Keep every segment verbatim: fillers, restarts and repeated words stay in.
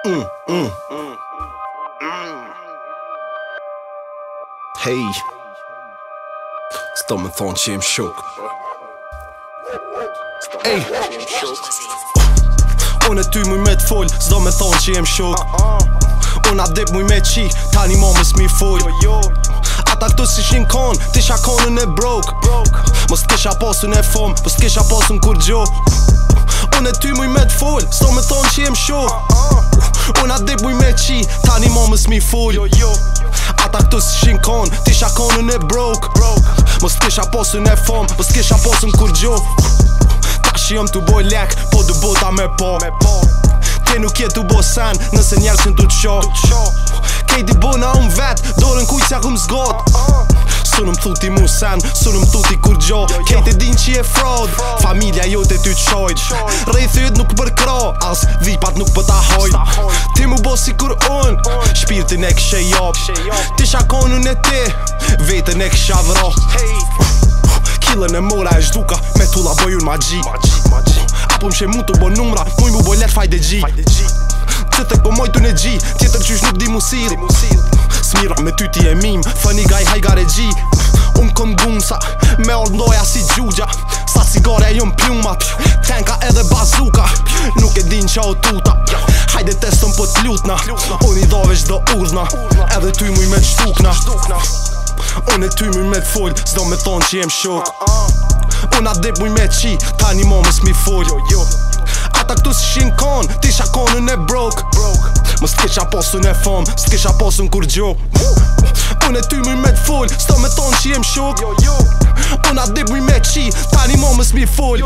Mm, mm. Hej, s'do me thonë që jem shok. Ej, unë e ty muj me t'foll, s'do me thonë që jem shok. Unë a dip muj me qi, tani momës mi foll. Ata këtu si shin kon, t'isha konën e brok. Mos t'kisha posun e fom, mos t'kisha posun kur gjo. Unë e ty muj me t'foll, s'do me thonë që jem shok. Unë a dip muj me qi, tani momës mi foll. Ata këtu si shin kon, t'isha konën e brok. Mos t'kisha posun e fom, mos t'kisha posun kur gjo. Tash jom t'u boj lek, po du bota me po. Ti nuk je t'u bo sen, nëse njerësin t'u t'sho. Kejti bona unë vet, dorën kuj s'ja kum zgot. Su nëm thuti mu sen, su nëm thuti kur gjo. Kejti din që je fraud, familja jote ty t'shojt. Rejthyt nuk përkra, as dhipat nuk pëta hojt. Ti mu bo si kur unë, shpirtin e këshe jop. Tisha konun e ti, vetën e kësha vro. Killën e mora e zhduka, me tulla bojun ma gji. Apo mshe mu të bo numra, muj mu bo let fajde gji. Qëtek po mojtu në gji, tjetër qysh nuk di musir. Smira me ty ti e mim, fëni gaj hajgar e gji. Unë kom gunsa, me ordnoja si gjugja. Sa cigare jom pjumat, tenka edhe bazuka. Nuk e din qa o tuta, hajde testën po t'lutna. Unë i dhove qdo urdhna, edhe ty muj me t'shtukna. Unë e ty muj me t'foll, s'do me thonë që jem shok. Unë a dip muj me qi, tani momës mi foll. Ata këtu si shin kon, t'isha konën e brok. Mos t'kisha posun e fom, s'kisha posun kur gjo. Unë e ty muj me t'foll, s'do me thonë që jem shok. Unë a dip muj me qi, tani momës mi foll.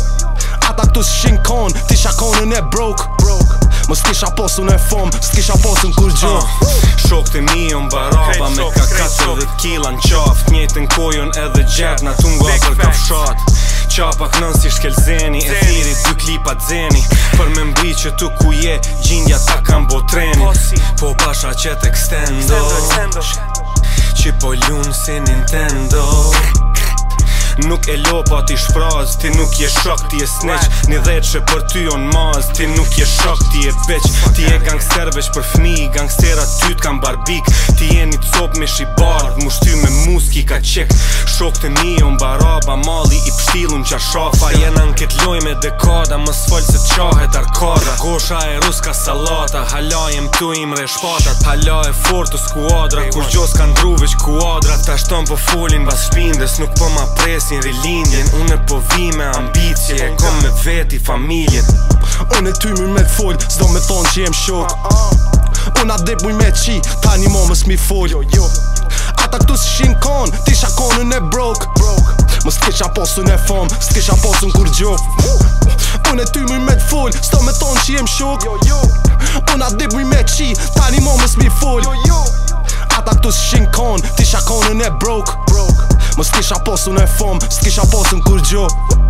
Ata këtu si shin kon, t'isha konën e brok. Mos t'kisha posun e fom, s'kisha posun kur gjo. Shok të mi jon baraba me ka katërdhjetë kila në qaft. Njejtën kojon edhe gjertë na tunga për kafshat. Qapa knën si shkelzeni, e thirit dy klipat zeni. Për me mbri që tu ku je, gjindja ta kam bo treni. Po pasha qet extendo, që po lunë si Nintendo. Nuk e lopa ti shpraz, ti nuk je shok, ti e snitch. Një dheq që për ty on maz, ti nuk je shok, ti e bitch. Ti e gangster veç për fmi, gangsterat ty t'kam barbik. Ti e një cop me shibard, mu shty me muski ka qik. Shok të mi on baraba, mali i pshtilun qa shafa. Jena n'ket loj me dekada, mës fol se t'qahet arkada. Gosha e ruska salata, hala jem tu imre shpatat. Hala e fort të skuadra, kur gjos ka ndru veç kuadra. Ta shton po folin bas shpindes, nuk po ma pres në rilindjen. Unë e po vi me ambicje, e kom me veti familjen. Unë e ty muj me t'foll, s'do me thonë që jem shok. Unë a dip muj me qi, tani momës mi foll. Ata këtu si shin kon, t'isha konën e brok. Mos t'kisha posun e fom, s'kisha posun kur gjo. Unë e ty muj me t'foll, s'do me thonë që jem shok. Unë a dip muj me qi, tani momës mi foll. Ata këtu si shin kon, t'isha konën e brok. Mos t'kisha posun e fom, s'kisha posun kur gjo.